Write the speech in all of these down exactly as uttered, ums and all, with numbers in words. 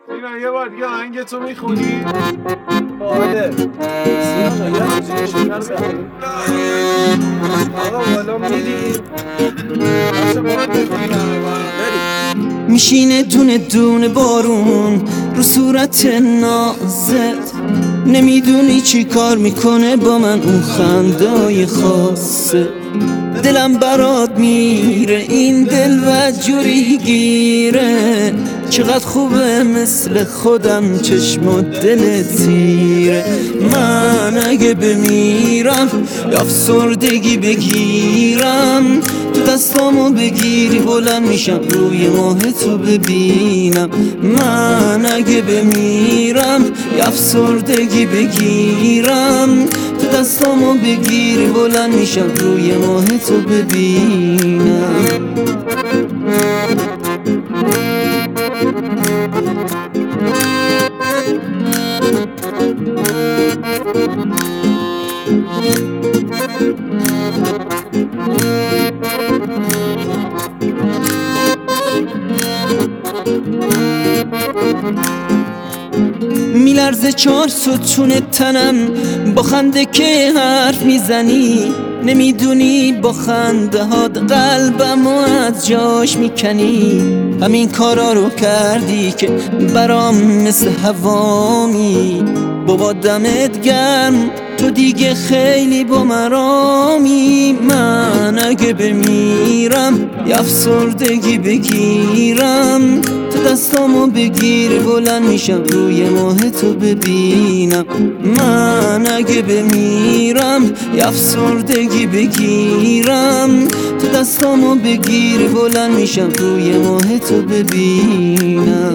اینا یه بار دیگه آهنگ تو میخونی؟ آره سینا جان یه همچین شکر بخوریم آقا بالا میری نفس باید بخونی بریم. میشینه دونه دونه بارون رو صورت نازت، نمیدونی چی کار میکنه با من اون خندای خاصه. دلم برات میره این دل و جوری گیره، چقدر خوبه مثل خودم چشم و دل تیره. من اگه بمیرم یا افسردگی بگیرم، تو دستامو بگیری بلند میشم روی ماه تو ببینم. من اگه بمیرم یا افسردگی بگیرم، تو دستامو بگیری بلند میشم روی ماه تو ببینم. میلرزه چار ستون تنم با خنده که حرف میزنی، نمیدونی با خنده هات قلبمو از جاش میکنی. همین کارا رو کردی که برام مثل هوامی، بابا دمت گرم تو دیگه خیلی با مرامی. من اگه بمیرم یا افسردگی بگیرم، تو دستامو بگیری بلند میشم روی ماه تو ببینم. من اگه بمیرم یا افسردگی بگیرم، تو دستامو بگیری بلند میشم روی ماه تو ببینم.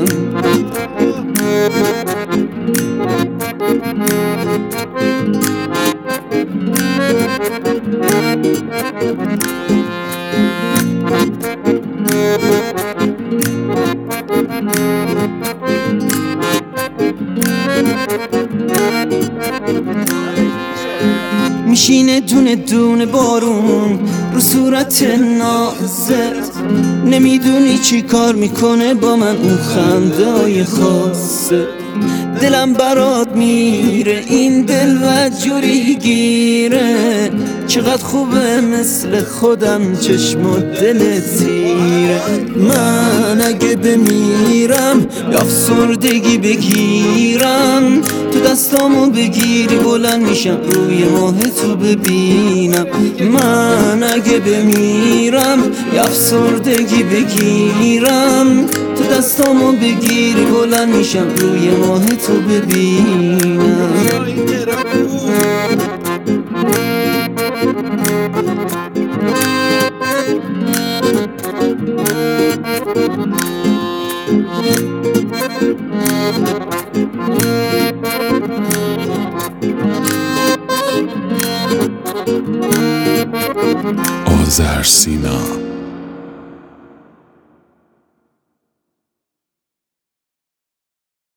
میشینه دونه دونه بارون رو صورت نازت، نمیدونی چی کار میکنه با من اون خندای خاصه. دلم برات میره این دل و جوری گیره، چقدر خوبه مثل خودم چشم و دل تیره. من اگه بمیرم یا افسردگی بگیرم، تو دستامو بگیری بلند میشم روی ماه تو ببینم. من اگه بمیرم یا افسردگی بگیرم، تو دستامو بگیری بلند میشم روی ماه تو ببینم. آذر سینا.